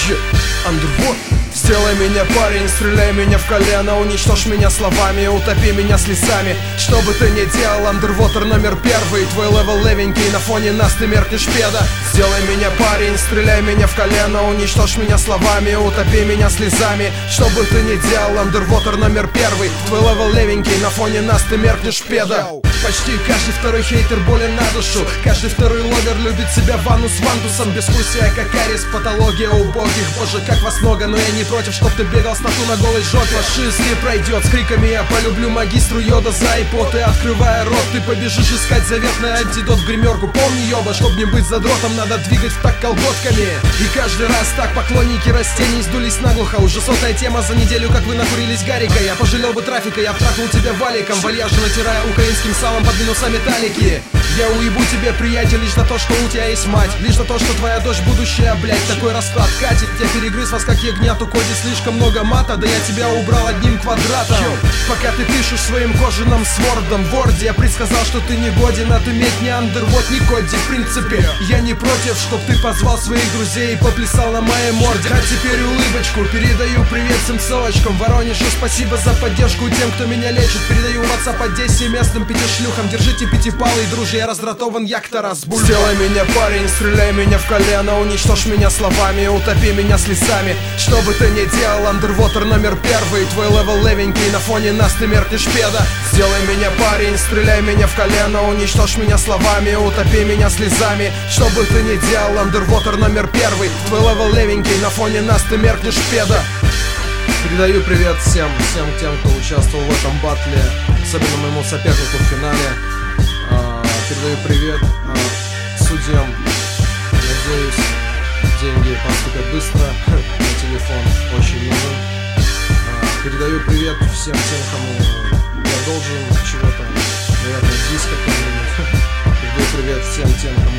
Underworld. Сделай меня, парень, стреляй меня в колено, уничтожь меня словами, утопи меня слезами. Что бы ты ни делал, Underwater номер первый. Твой левел левенький, на фоне нас ты меркнешь педа. Сделай меня, парень, стреляй меня в колено, уничтожь меня словами, утопи меня слезами. Что бы ты ни делал, Underwater номер первый. Твой левел левенький, на фоне нас ты меркнешь педа. Почти каждый второй хейтер болен на душу. Каждый второй ловер любит себя ванну с вантусом. Бескусия как кариес, патология убогих. Боже, как вас много, но я не против, чтоб ты бегал с тату на голой жопе. Фашист не пройдет с криками «Я полюблю магистру Йода за ипоты». Открывая рот, ты побежишь искать заветный антидот в гримерку. Помни, ёба, чтоб не быть задротом, надо двигать в так колготками. И каждый раз так поклонники растений сдулись наглухо. Уже сотая тема за неделю, как вы накурились гарика. Я пожалел бы трафика, я втрахнул тебя валиком, вальяжно натирая украинским салом под минуса металлики. Я уебу тебе, приятель, лишь за то, что у тебя есть мать. Лишь за то, что твоя дочь будущая, блять. Такой расклад катит, я перегрыз вас как ягнят. У Коди слишком много мата, да я тебя убрал одним квадратом. Пока ты пишешь своим кожаным свордом в Ворде, я предсказал, что ты не годен отыметь ни Underworld, ни Коди. В принципе, я не против, чтоб ты позвал своих друзей и поплясал на моей морде. А теперь улыбочку, передаю привет всем ссылочкам. Воронежу спасибо за поддержку тем, кто меня лечит. Передаю WhatsApp Одессе местным 5 шлюхам. Держите пятипалый, дружи, я раздратован, як Тарас Бульба. Сделай меня, парень, стреляй меня в колено, уничтожь меня словами, утопи меня слезами. Что бы ты ни делал, Underwater номер первый. Твой левел левенький, на фоне нас ты меркнешь педа. Сделай меня, парень, стреляй меня в колено, уничтожь меня словами, утопи меня слезами. Что бы ты ни делал, Underwater номер первый. Твой левел левенький, на фоне нас ты меркнешь педа. Передаю привет всем тем, кто участвовал в этом батле, особенно моему сопернику в финале. Передаю привет судьям. Надеюсь, деньги поступят быстро. На телефон очень нужен. Передаю привет всем тем, кому я должен чего-то, наверное, диск какой-нибудь. Передаю привет всем тем, кому